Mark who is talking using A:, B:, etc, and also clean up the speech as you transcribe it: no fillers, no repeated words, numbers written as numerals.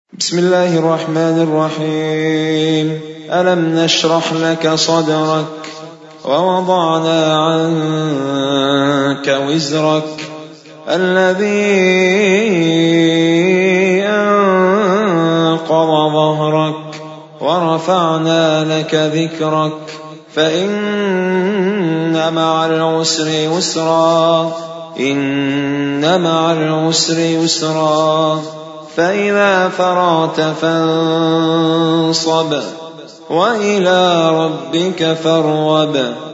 A: بسم الله الرحمن الرحيم. ألم نشرح لك صدرك ووضعنا عنك وزرك الذي أنقض ظهرك ورفعنا لك ذكرك فإن مع العسر يسرا إن مع العسر يسرا فإذا فرغت فانصب وإلى ربك فارغب